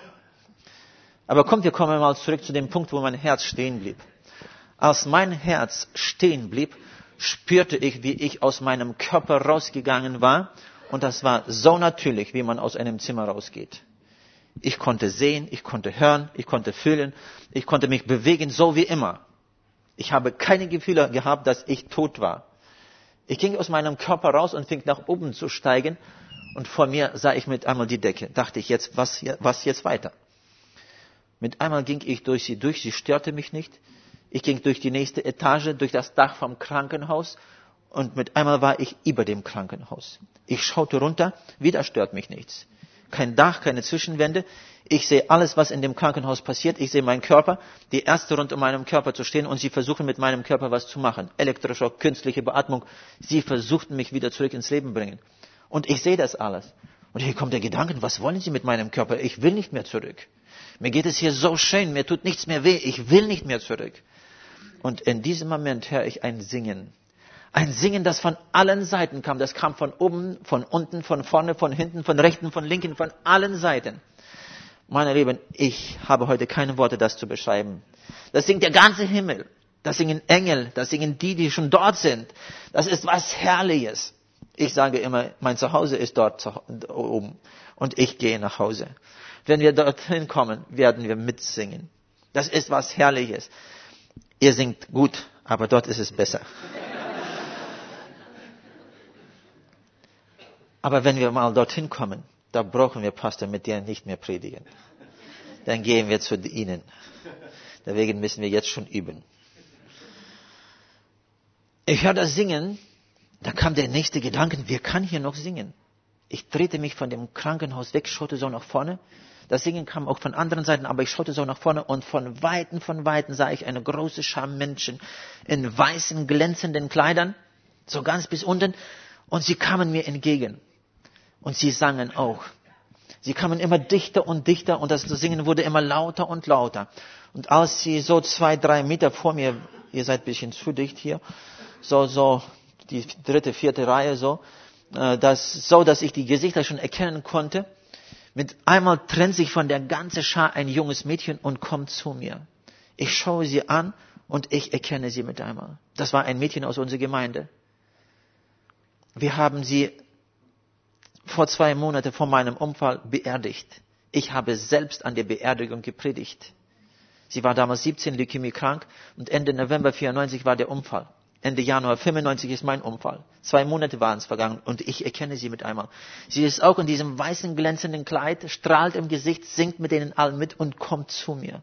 Aber kommt, wir kommen mal zurück zu dem Punkt, wo mein Herz stehen blieb. Als mein Herz stehen blieb, spürte ich, wie ich aus meinem Körper rausgegangen war. Und das war so natürlich, wie man aus einem Zimmer rausgeht. Ich konnte sehen, ich konnte hören, ich konnte fühlen, ich konnte mich bewegen, so wie immer. Ich habe keine Gefühle gehabt, dass ich tot war. Ich ging aus meinem Körper raus und fing nach oben zu steigen. Und vor mir sah ich mit einmal die Decke. Dachte ich, jetzt, was, was jetzt weiter? Mit einmal ging ich durch sie durch, sie störte mich nicht. Ich ging durch die nächste Etage, durch das Dach vom Krankenhaus. Und mit einmal war ich über dem Krankenhaus. Ich schaute runter, wieder stört mich nichts. Kein Dach, keine Zwischenwände. Ich sehe alles, was in dem Krankenhaus passiert. Ich sehe meinen Körper, die Ärzte rund um meinen Körper zu stehen und sie versuchen mit meinem Körper was zu machen. Elektroschock, künstliche Beatmung. Sie versuchten mich wieder zurück ins Leben bringen. Und ich sehe das alles. Und hier kommt der Gedanke, was wollen Sie mit meinem Körper? Ich will nicht mehr zurück. Mir geht es hier so schön, mir tut nichts mehr weh. Ich will nicht mehr zurück. Und in diesem Moment höre ich ein Singen. Ein Singen, das von allen Seiten kam. Das kam von oben, von unten, von vorne, von hinten, von rechten, von linken, von allen Seiten. Meine Lieben, ich habe heute keine Worte, das zu beschreiben. Das singt der ganze Himmel. Das singen Engel. Das singen die, die schon dort sind. Das ist was Herrliches. Ich sage immer, mein Zuhause ist dort oben. Und ich gehe nach Hause. Wenn wir dorthin kommen, werden wir mitsingen. Das ist was Herrliches. Ihr singt gut, aber dort ist es besser. Aber wenn wir mal dorthin kommen, da brauchen wir Pastor mit dir nicht mehr predigen. Dann gehen wir zu ihnen. Deswegen müssen wir jetzt schon üben. Ich höre das Singen, da kam der nächste Gedanke, wer kann hier noch singen? Ich drehte mich von dem Krankenhaus weg, schaute so nach vorne. Das Singen kam auch von anderen Seiten, aber ich schaute so nach vorne und von Weitem, von Weitem sah ich eine große Schar Menschen in weißen, glänzenden Kleidern, so ganz bis unten, und sie kamen mir entgegen. Und sie sangen auch. Sie kamen immer dichter und dichter und das Singen wurde immer lauter und lauter. Und als sie so zwei, drei Meter vor mir, ihr seid ein bisschen zu dicht hier, so, so, die dritte, vierte Reihe so, äh, das, so, dass ich die Gesichter schon erkennen konnte, mit einmal trennt sich von der ganzen Schar ein junges Mädchen und kommt zu mir. Ich schaue sie an und ich erkenne sie mit einmal. Das war ein Mädchen aus unserer Gemeinde. Wir haben sie vor zwei Monaten vor meinem Unfall beerdigt. Ich habe selbst an der Beerdigung gepredigt. Sie war damals siebzehn, Leukämie krank und Ende November vierundneunzig war der Unfall. Ende Januar fünfundneunzig ist mein Unfall. Zwei Monate waren es vergangen und ich erkenne sie mit einmal. Sie ist auch in diesem weißen glänzenden Kleid, strahlt im Gesicht, singt mit denen allen mit und kommt zu mir.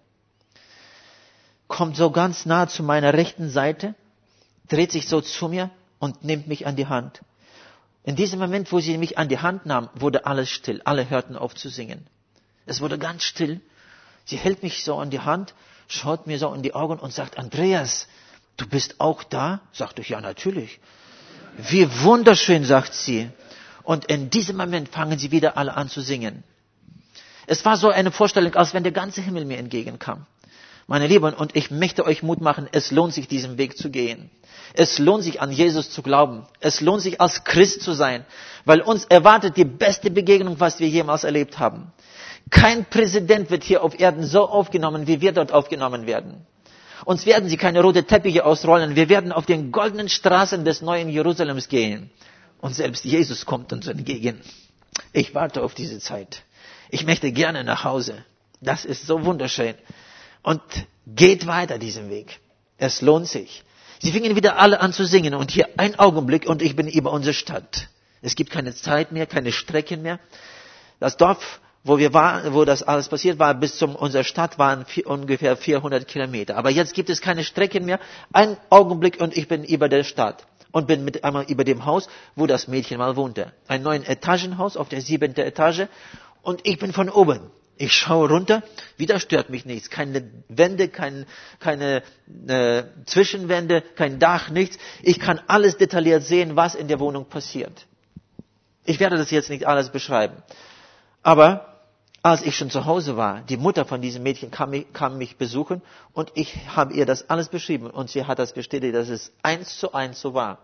Kommt so ganz nah zu meiner rechten Seite, dreht sich so zu mir und nimmt mich an die Hand. In diesem Moment, wo sie mich an die Hand nahm, wurde alles still. Alle hörten auf zu singen. Es wurde ganz still. Sie hält mich so an die Hand, schaut mir so in die Augen und sagt, Andreas, du bist auch da? Sagte ich, ja, natürlich. Wie wunderschön, sagt sie. Und in diesem Moment fangen sie wieder alle an zu singen. Es war so eine Vorstellung, als wenn der ganze Himmel mir entgegenkam. Meine Lieben, und ich möchte euch Mut machen, es lohnt sich, diesen Weg zu gehen. Es lohnt sich, an Jesus zu glauben. Es lohnt sich, als Christ zu sein, weil uns erwartet die beste Begegnung, was wir jemals erlebt haben. Kein Präsident wird hier auf Erden so aufgenommen, wie wir dort aufgenommen werden. Uns werden sie keine roten Teppiche ausrollen. Wir werden auf den goldenen Straßen des neuen Jerusalems gehen. Und selbst Jesus kommt uns entgegen. Ich warte auf diese Zeit. Ich möchte gerne nach Hause. Das ist so wunderschön. Und geht weiter diesen Weg. Es lohnt sich. Sie fingen wieder alle an zu singen. Und hier ein Augenblick und ich bin über unsere Stadt. Es gibt keine Zeit mehr, keine Strecken mehr. Das Dorf, wo wir waren, wo das alles passiert war, bis zu unserer Stadt waren vier, ungefähr vierhundert Kilometer. Aber jetzt gibt es keine Strecken mehr. Ein Augenblick und ich bin über der Stadt. Und bin mit einmal über dem Haus, wo das Mädchen mal wohnte. Ein neun Etagenhaus auf der siebenten Etage. Und ich bin von oben. Ich schaue runter, wieder stört mich nichts. Keine Wände, kein, keine äh, Zwischenwände, kein Dach, nichts. Ich kann alles detailliert sehen, was in der Wohnung passiert. Ich werde das jetzt nicht alles beschreiben. Aber als ich schon zu Hause war, die Mutter von diesem Mädchen kam mich, kam mich besuchen und ich habe ihr das alles beschrieben. Und sie hat das bestätigt, dass es eins zu eins so war.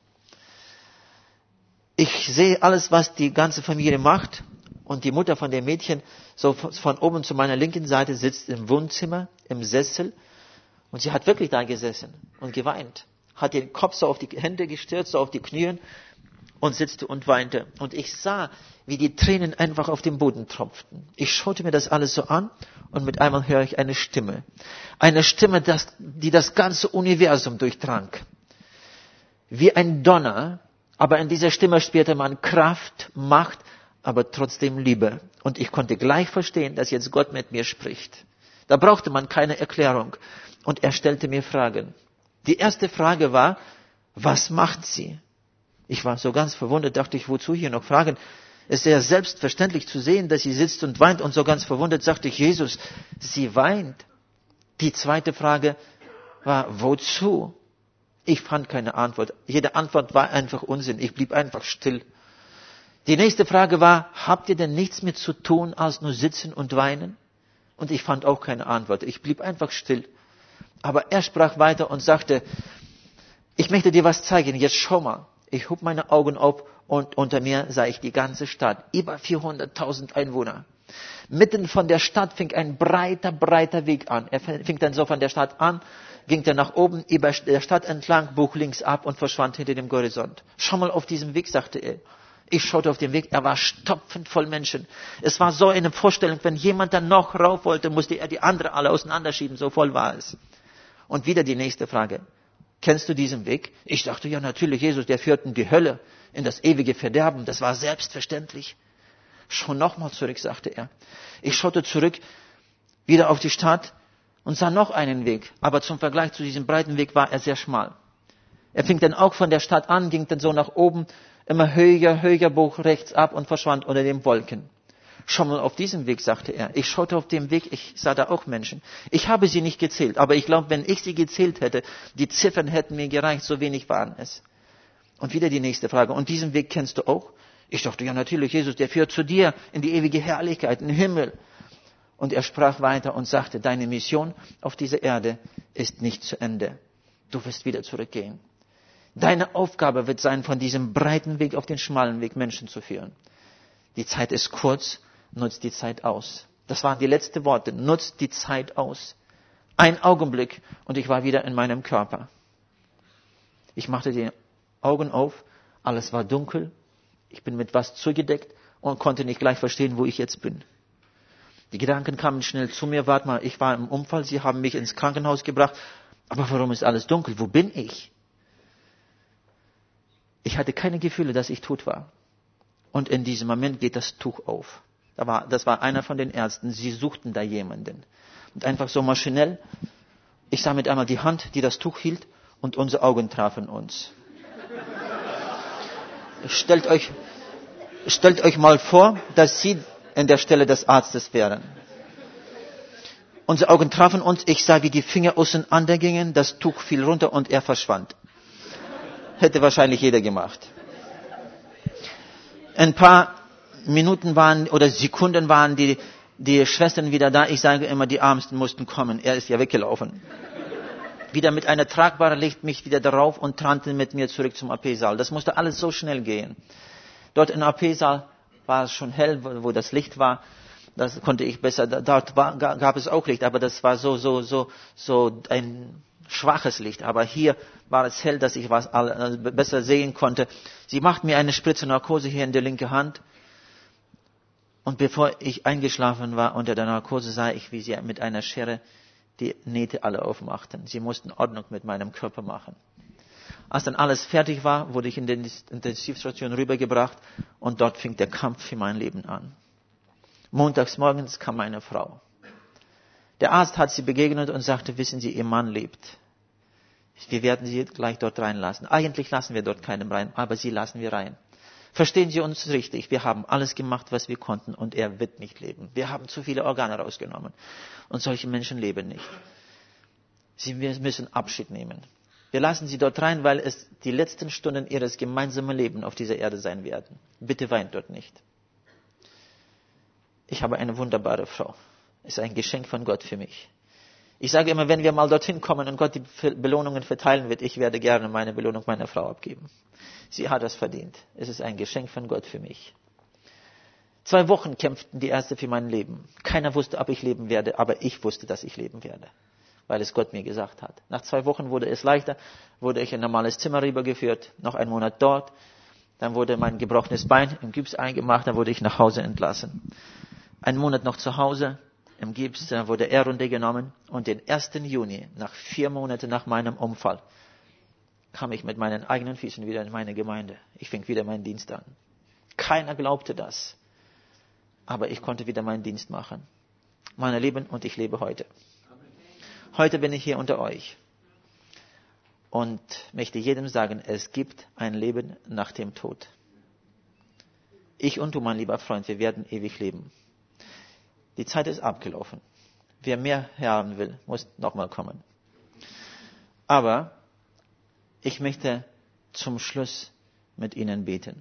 Ich sehe alles, was die ganze Familie macht. Und die Mutter von dem Mädchen, so von oben zu meiner linken Seite, sitzt im Wohnzimmer, im Sessel. Und sie hat wirklich da gesessen und geweint. Hat den Kopf so auf die Hände gestürzt, so auf die Knie und sitzte und weinte. Und ich sah, wie die Tränen einfach auf den Boden tropften. Ich schaute mir das alles so an und mit einmal höre ich eine Stimme. Eine Stimme, das, die das ganze Universum durchdrang. Wie ein Donner, aber in dieser Stimme spürte man Kraft, Macht, aber trotzdem Liebe. Und ich konnte gleich verstehen, dass jetzt Gott mit mir spricht. Da brauchte man keine Erklärung. Und er stellte mir Fragen. Die erste Frage war, was macht sie? Ich war so ganz verwundert, dachte ich, wozu hier noch Fragen? Es ist ja selbstverständlich zu sehen, dass sie sitzt und weint. Und so ganz verwundert sagte ich, Jesus, sie weint. Die zweite Frage war, wozu? Ich fand keine Antwort. Jede Antwort war einfach Unsinn. Ich blieb einfach still. Die nächste Frage war, habt ihr denn nichts mit zu tun, als nur sitzen und weinen? Und ich fand auch keine Antwort. Ich blieb einfach still. Aber er sprach weiter und sagte, ich möchte dir was zeigen. Jetzt schau mal. Ich hob meine Augen auf und unter mir sah ich die ganze Stadt. Über vierhunderttausend Einwohner. Mitten von der Stadt fing ein breiter, breiter Weg an. Er fing dann so von der Stadt an, ging dann nach oben, über der Stadt entlang, bog links ab und verschwand hinter dem Horizont. Schau mal auf diesem Weg, sagte er. Ich schaute auf den Weg, er war stopfend voll Menschen. Es war so eine Vorstellung, wenn jemand dann noch rauf wollte, musste er die andere alle auseinanderschieben, so voll war es. Und wieder die nächste Frage. Kennst du diesen Weg? Ich dachte, ja natürlich, Jesus, der führt in die Hölle, in das ewige Verderben. Das war selbstverständlich. Schau nochmal zurück, sagte er. Ich schaute zurück, wieder auf die Stadt und sah noch einen Weg. Aber zum Vergleich zu diesem breiten Weg war er sehr schmal. Er fing dann auch von der Stadt an, ging dann so nach oben, immer höher, höher, bog rechts ab und verschwand unter den Wolken. Schau mal auf diesem Weg, sagte er. Ich schaute auf dem Weg, ich sah da auch Menschen. Ich habe sie nicht gezählt, aber ich glaube, wenn ich sie gezählt hätte, die Ziffern hätten mir gereicht, so wenig waren es. Und wieder die nächste Frage. Und diesen Weg kennst du auch? Ich dachte, ja natürlich, Jesus, der führt zu dir in die ewige Herrlichkeit, in den Himmel. Und er sprach weiter und sagte, deine Mission auf dieser Erde ist nicht zu Ende. Du wirst wieder zurückgehen. Deine Aufgabe wird sein, von diesem breiten Weg auf den schmalen Weg Menschen zu führen. Die Zeit ist kurz, nutzt die Zeit aus. Das waren die letzten Worte. Nutzt die Zeit aus. Ein Augenblick und ich war wieder in meinem Körper. Ich machte die Augen auf, alles war dunkel. Ich bin mit was zugedeckt und konnte nicht gleich verstehen, wo ich jetzt bin. Die Gedanken kamen schnell zu mir. Warte mal, ich war im Unfall, sie haben mich ins Krankenhaus gebracht. Aber warum ist alles dunkel? Wo bin ich? Ich hatte keine Gefühle, dass ich tot war. Und in diesem Moment geht das Tuch auf. Da war, das war einer von den Ärzten. Sie suchten da jemanden. Und einfach so maschinell. Ich sah mit einmal die Hand, die das Tuch hielt, und unsere Augen trafen uns. Stellt euch, stellt euch mal vor, dass Sie an der Stelle des Arztes wären. Unsere Augen trafen uns. Ich sah, wie die Finger auseinander gingen. Das Tuch fiel runter und er verschwand. Hätte wahrscheinlich jeder gemacht. Ein paar Minuten waren oder Sekunden waren die, die Schwestern wieder da. Ich sage immer, die Ärmsten mussten kommen. Er ist ja weggelaufen. Wieder mit einer tragbaren Licht mich wieder darauf und trannte mit mir zurück zum A P-Saal. Das musste alles so schnell gehen. Dort im A P-Saal war es schon hell, wo, wo das Licht war. Das konnte ich besser. Dort war, gab es auch Licht, aber das war so, so, so, so ein schwaches Licht. Aber hier war es hell, dass ich was also besser sehen konnte. Sie macht mir eine Spritze Narkose hier in der linken Hand. Und bevor ich eingeschlafen war unter der Narkose, sah ich, wie sie mit einer Schere die Nähte alle aufmachten. Sie mussten Ordnung mit meinem Körper machen. Als dann alles fertig war, wurde ich in die Intensivstation rübergebracht und dort fing der Kampf für mein Leben an. Montags morgens kam meine Frau. Der Arzt hat sie begegnet und sagte, wissen Sie, Ihr Mann lebt. Wir werden Sie gleich dort reinlassen. Eigentlich lassen wir dort keinen rein, aber Sie lassen wir rein. Verstehen Sie uns richtig, wir haben alles gemacht, was wir konnten und er wird nicht leben. Wir haben zu viele Organe rausgenommen und solche Menschen leben nicht. Sie müssen Abschied nehmen. Wir lassen Sie dort rein, weil es die letzten Stunden Ihres gemeinsamen Lebens auf dieser Erde sein werden. Bitte weint dort nicht. Ich habe eine wunderbare Frau. Es ist ein Geschenk von Gott für mich. Ich sage immer, wenn wir mal dorthin kommen und Gott die Belohnungen verteilen wird, ich werde gerne meine Belohnung meiner Frau abgeben. Sie hat das verdient. Es ist ein Geschenk von Gott für mich. Zwei Wochen kämpften die Ärzte für mein Leben. Keiner wusste, ob ich leben werde, aber ich wusste, dass ich leben werde, weil es Gott mir gesagt hat. Nach zwei Wochen wurde es leichter, wurde ich in ein normales Zimmer rübergeführt, noch einen Monat dort. Dann wurde mein gebrochenes Bein im Gips eingemacht, dann wurde ich nach Hause entlassen. Einen Monat noch zu Hause im Gips, dann wurde R-Runde genommen und den ersten Juni, nach vier Monaten nach meinem Unfall, kam ich mit meinen eigenen Füßen wieder in meine Gemeinde. Ich fing wieder meinen Dienst an. Keiner glaubte das, aber ich konnte wieder meinen Dienst machen. Meine Lieben, und ich lebe heute. Heute bin ich hier unter euch und möchte jedem sagen, es gibt ein Leben nach dem Tod. Ich und du, mein lieber Freund, wir werden ewig leben. Die Zeit ist abgelaufen. Wer mehr haben will, muss nochmal kommen. Aber ich möchte zum Schluss mit Ihnen beten.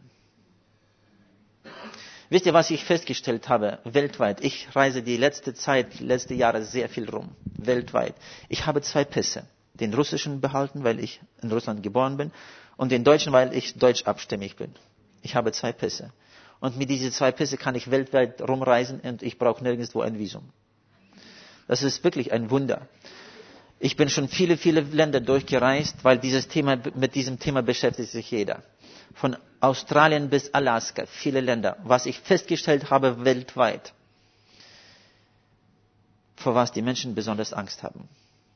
Wisst ihr, was ich festgestellt habe? Weltweit. Ich reise die letzte Zeit, die letzten Jahre sehr viel rum. Weltweit. Ich habe zwei Pässe. Den russischen behalten, weil ich in Russland geboren bin. Und den deutschen, weil ich deutschabstämmig bin. Ich habe zwei Pässe. Und mit diesen zwei Pässe kann ich weltweit rumreisen und ich brauche nirgendwo ein Visum. Das ist wirklich ein Wunder. Ich bin schon viele, viele Länder durchgereist, weil dieses Thema, mit diesem Thema beschäftigt sich jeder. Von Australien bis Alaska, viele Länder. Was ich festgestellt habe weltweit, vor was die Menschen besonders Angst haben.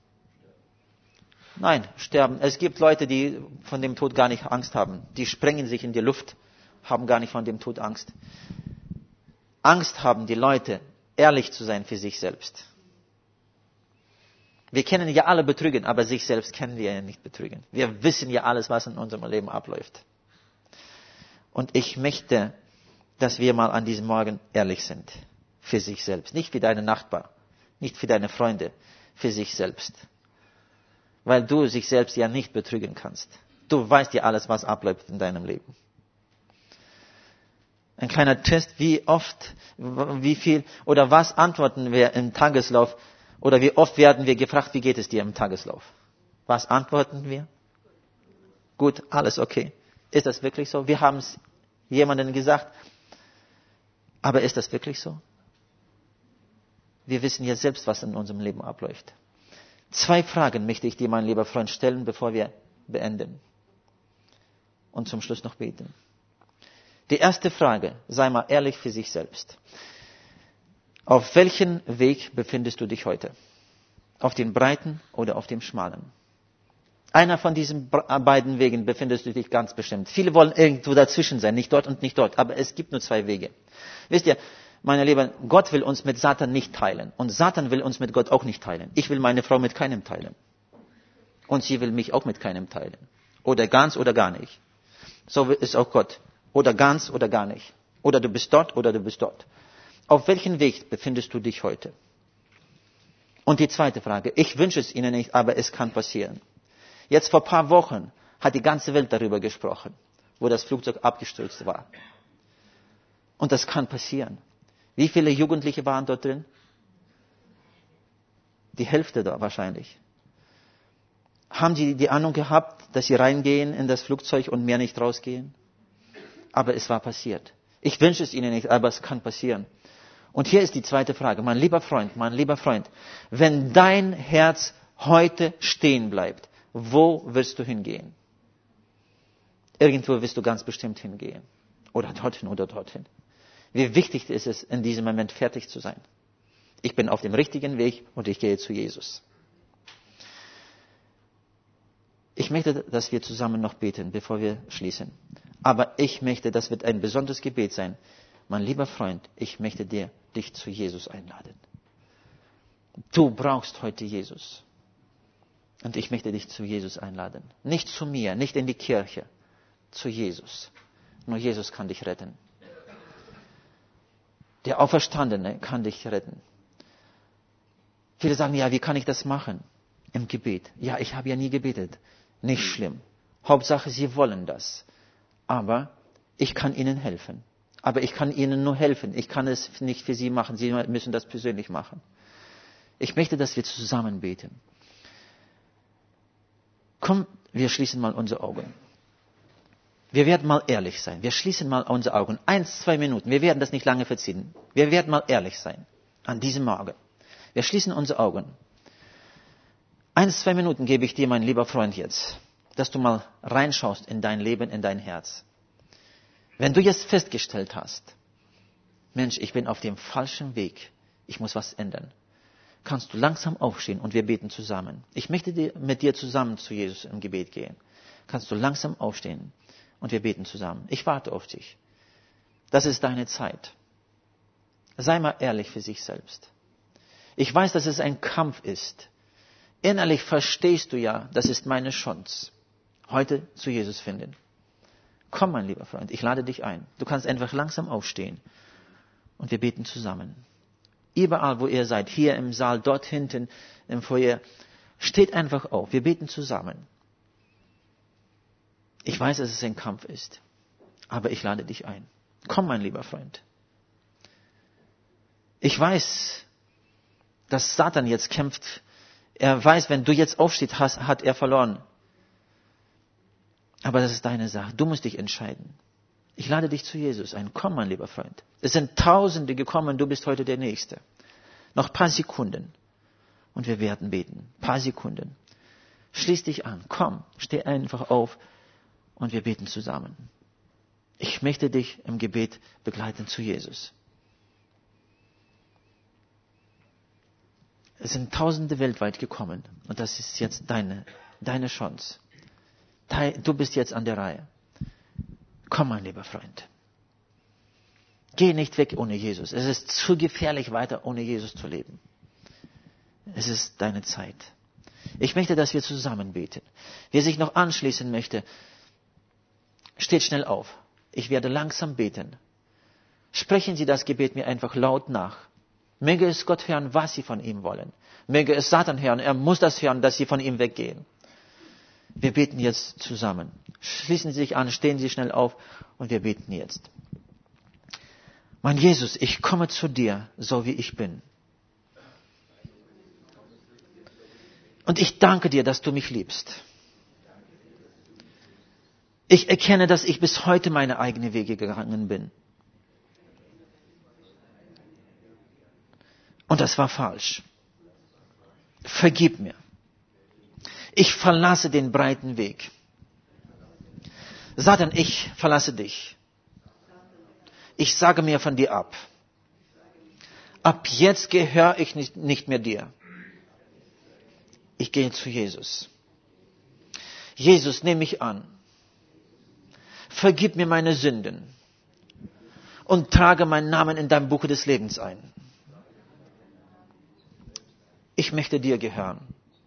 Nein, sterben. Es gibt Leute, die von dem Tod gar nicht Angst haben. Die sprengen sich in die Luft, haben gar nicht von dem Tod Angst. Angst haben die Leute, ehrlich zu sein für sich selbst. Wir kennen ja alle betrügen, aber sich selbst kennen wir ja nicht betrügen. Wir wissen ja alles, was in unserem Leben abläuft. Und ich möchte, dass wir mal an diesem Morgen ehrlich sind. Für sich selbst. Nicht für deinen Nachbar. Nicht für deine Freunde. Für sich selbst. Weil du sich selbst ja nicht betrügen kannst. Du weißt ja alles, was abläuft in deinem Leben. Ein kleiner Test, wie oft, wie viel oder was antworten wir im Tageslauf oder wie oft werden wir gefragt, wie geht es dir im Tageslauf? Was antworten wir? Gut, alles okay. Ist das wirklich so? Wir haben es jemandem gesagt, aber ist das wirklich so? Wir wissen ja selbst, was in unserem Leben abläuft. Zwei Fragen möchte ich dir, mein lieber Freund, stellen, bevor wir beenden. Und zum Schluss noch beten. Die erste Frage, sei mal ehrlich für sich selbst. Auf welchem Weg befindest du dich heute? Auf dem breiten oder auf dem schmalen? Einer von diesen beiden Wegen befindest du dich ganz bestimmt. Viele wollen irgendwo dazwischen sein, nicht dort und nicht dort, aber es gibt nur zwei Wege. Wisst ihr, meine Lieben, Gott will uns mit Satan nicht teilen und Satan will uns mit Gott auch nicht teilen. Ich will meine Frau mit keinem teilen und sie will mich auch mit keinem teilen. Oder ganz oder gar nicht. So ist auch Gott. Oder ganz oder gar nicht. Oder du bist dort oder du bist dort. Auf welchem Weg befindest du dich heute? Und die zweite Frage. Ich wünsche es Ihnen nicht, aber es kann passieren. Jetzt vor ein paar Wochen hat die ganze Welt darüber gesprochen, wo das Flugzeug abgestürzt war. Und das kann passieren. Wie viele Jugendliche waren dort drin? Die Hälfte da wahrscheinlich. Haben sie die Ahnung gehabt, dass sie reingehen in das Flugzeug und mehr nicht rausgehen? Aber es war passiert. Ich wünsche es Ihnen nicht, aber es kann passieren. Und hier ist die zweite Frage. Mein lieber Freund, mein lieber Freund, wenn dein Herz heute stehen bleibt, wo wirst du hingehen? Irgendwo wirst du ganz bestimmt hingehen. Oder dorthin oder dorthin. Wie wichtig ist es, in diesem Moment fertig zu sein? Ich bin auf dem richtigen Weg und ich gehe zu Jesus. Ich möchte, dass wir zusammen noch beten, bevor wir schließen. Aber ich möchte, das wird ein besonderes Gebet sein. Mein lieber Freund, ich möchte dir, dich zu Jesus einladen. Du brauchst heute Jesus. Und ich möchte dich zu Jesus einladen. Nicht zu mir, nicht in die Kirche, zu Jesus. Nur Jesus kann dich retten. Der Auferstandene kann dich retten. Viele sagen, ja, wie kann ich das machen? Im Gebet. Ja, ich habe ja nie gebetet. Nicht schlimm. Hauptsache, Sie wollen das. Aber ich kann Ihnen helfen. Aber ich kann Ihnen nur helfen. Ich kann es nicht für Sie machen. Sie müssen das persönlich machen. Ich möchte, dass wir zusammen beten. Komm, wir schließen mal unsere Augen. Wir werden mal ehrlich sein. Wir schließen mal unsere Augen. Eins, zwei Minuten. Wir werden das nicht lange verziehen. Wir werden mal ehrlich sein. An diesem Morgen. Wir schließen unsere Augen. Eins, zwei Minuten gebe ich dir, mein lieber Freund, jetzt. Dass du mal reinschaust in dein Leben, in dein Herz. Wenn du jetzt festgestellt hast, Mensch, ich bin auf dem falschen Weg, ich muss was ändern, kannst du langsam aufstehen und wir beten zusammen. Ich möchte dir, mit dir zusammen zu Jesus im Gebet gehen. Kannst du langsam aufstehen und wir beten zusammen. Ich warte auf dich. Das ist deine Zeit. Sei mal ehrlich für sich selbst. Ich weiß, dass es ein Kampf ist. Innerlich verstehst du ja, das ist meine Chance, heute zu Jesus finden. Komm, mein lieber Freund, ich lade dich ein. Du kannst einfach langsam aufstehen und wir beten zusammen. Überall, wo ihr seid, hier im Saal, dort hinten im Foyer, steht einfach auf. Wir beten zusammen. Ich weiß, dass es ein Kampf ist, aber ich lade dich ein. Komm, mein lieber Freund. Ich weiß, dass Satan jetzt kämpft. Er weiß, wenn du jetzt aufstehst, hast, hat er verloren. Aber das ist deine Sache. Du musst dich entscheiden. Ich lade dich zu Jesus ein. Komm, mein lieber Freund. Es sind Tausende gekommen, du bist heute der Nächste. Noch ein paar Sekunden. Und wir werden beten. Ein paar Sekunden. Schließ dich an. Komm, steh einfach auf und wir beten zusammen. Ich möchte dich im Gebet begleiten zu Jesus. Es sind Tausende weltweit gekommen und das ist jetzt deine, deine Chance. Du bist jetzt an der Reihe. Komm, mein lieber Freund. Geh nicht weg ohne Jesus. Es ist zu gefährlich, weiter ohne Jesus zu leben. Es ist deine Zeit. Ich möchte, dass wir zusammen beten. Wer sich noch anschließen möchte, steht schnell auf. Ich werde langsam beten. Sprechen Sie das Gebet mir einfach laut nach. Möge es Gott hören, was Sie von ihm wollen. Möge es Satan hören. Er muss das hören, dass Sie von ihm weggehen. Wir beten jetzt zusammen. Schließen Sie sich an, stehen Sie schnell auf und wir beten jetzt. Mein Jesus, ich komme zu dir, so wie ich bin. Und ich danke dir, dass du mich liebst. Ich erkenne, dass ich bis heute meine eigenen Wege gegangen bin. Und das war falsch. Vergib mir. Ich verlasse den breiten Weg. Satan, ich verlasse dich. Ich sage mir von dir ab. Ab jetzt gehöre ich nicht, nicht mehr dir. Ich gehe zu Jesus. Jesus, nimm mich an. Vergib mir meine Sünden und trage meinen Namen in dein Buch des Lebens ein. Ich möchte dir gehören.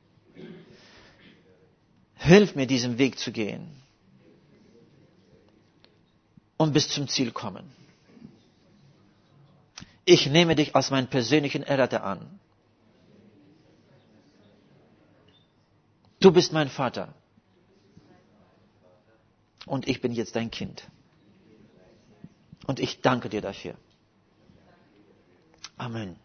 Hilf mir, diesen Weg zu gehen und bis zum Ziel kommen. Ich nehme dich als meinen persönlichen Erretter an. Du bist mein Vater. Und ich bin jetzt dein Kind. Und ich danke dir dafür. Amen.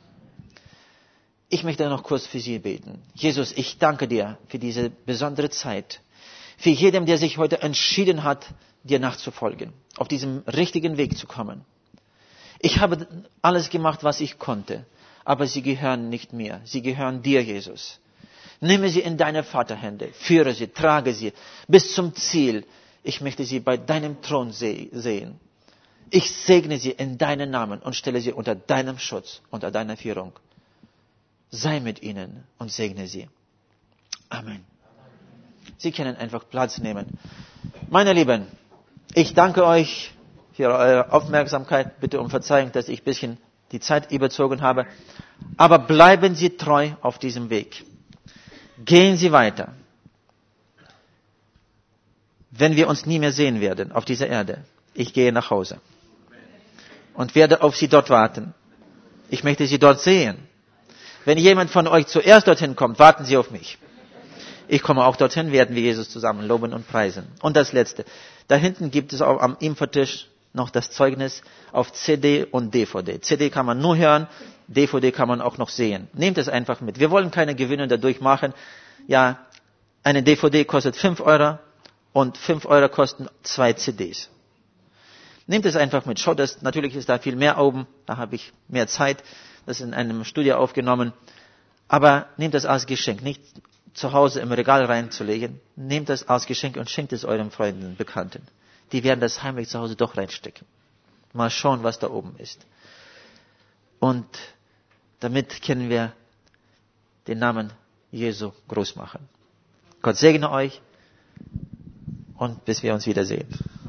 Ich möchte noch kurz für Sie beten. Jesus, ich danke dir für diese besondere Zeit. Für jedem, der sich heute entschieden hat, dir nachzufolgen. Auf diesem richtigen Weg zu kommen. Ich habe alles gemacht, was ich konnte. Aber sie gehören nicht mir. Sie gehören dir, Jesus. Nimm sie in deine Vaterhände. Führe sie, trage sie bis zum Ziel. Ich möchte sie bei deinem Thron sehen. Ich segne sie in deinen Namen und stelle sie unter deinem Schutz, unter deiner Führung. Sei mit ihnen und segne sie. Amen. Sie können einfach Platz nehmen. Meine Lieben, ich danke euch für eure Aufmerksamkeit. Bitte um Verzeihung, dass ich ein bisschen die Zeit überzogen habe. Aber bleiben Sie treu auf diesem Weg. Gehen Sie weiter. Wenn wir uns nie mehr sehen werden auf dieser Erde, ich gehe nach Hause und werde auf Sie dort warten. Ich möchte Sie dort sehen. Wenn jemand von euch zuerst dorthin kommt, warten Sie auf mich. Ich komme auch dorthin, werden wir Jesus zusammen loben und preisen. Und das Letzte. Da hinten gibt es auch am Infotisch noch das Zeugnis auf C D und D V D. C D kann man nur hören, D V D kann man auch noch sehen. Nehmt es einfach mit. Wir wollen keine Gewinne dadurch machen. Ja, eine D V D kostet fünf Euro und fünf Euro kosten zwei C Ds. Nehmt es einfach mit. Schaut, das, natürlich ist da viel mehr oben. Da habe ich mehr Zeit. Das ist in einem Studio aufgenommen. Aber nehmt das als Geschenk. Nicht zu Hause im Regal reinzulegen. Nehmt das als Geschenk und schenkt es euren Freunden, Bekannten. die werden das heimlich zu Hause doch reinstecken. Mal schauen, was da oben ist. Und damit können wir den Namen Jesu groß machen. Gott segne euch und bis wir uns wiedersehen.